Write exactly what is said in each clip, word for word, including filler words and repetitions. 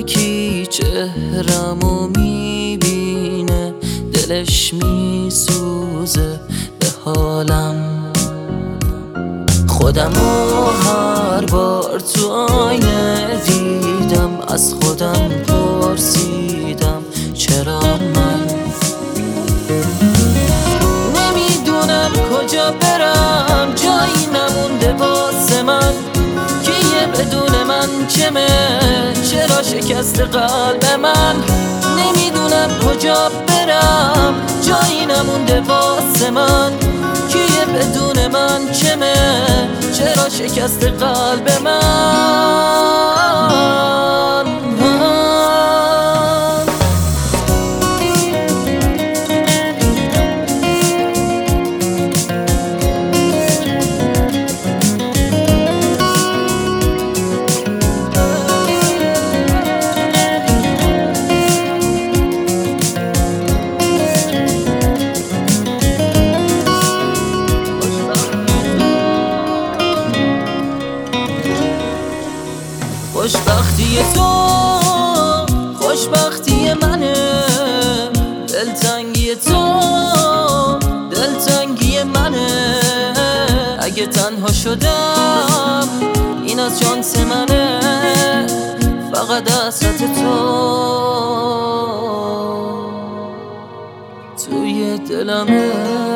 یکی چهرمو میبینه، دلش میسوزه به حالم. خودمو هر بار تو آینه دیدم، از خودم پرسیدم چرا من نمیدونم کجا برم، جایی نمونده واسه من که یه بدون من چمه، چرا شکست قلب من. نمیدونم کجا برم، جایی نمونده واسه من که یه بدون من چمه، چرا شکست قلب من. خوشبختی تو خوشبختی منه، دلتنگی تو دلتنگی منه. اگه تنها شدم این از شانس منه، فقط حسرت تو توی دلمه.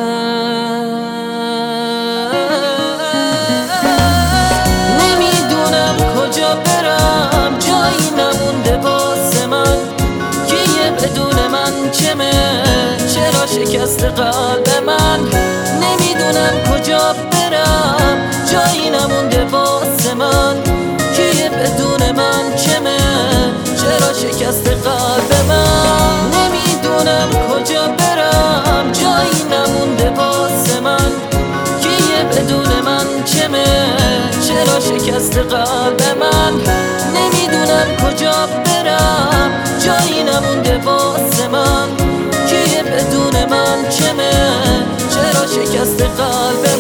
چرا شکست قلب من. نمیدونم کجا برم، جایی نمونده واسه من که یه بدون من چمه، چرا شکست قلب من. نمیدونم کجا برم، جایی نمونده واسه من که یه بدون من چمه، چرا شکست قلب من. نمیدونم کجا برم، جایی نمونده واسه من که یه بدون من چمه، چرا شکست قلب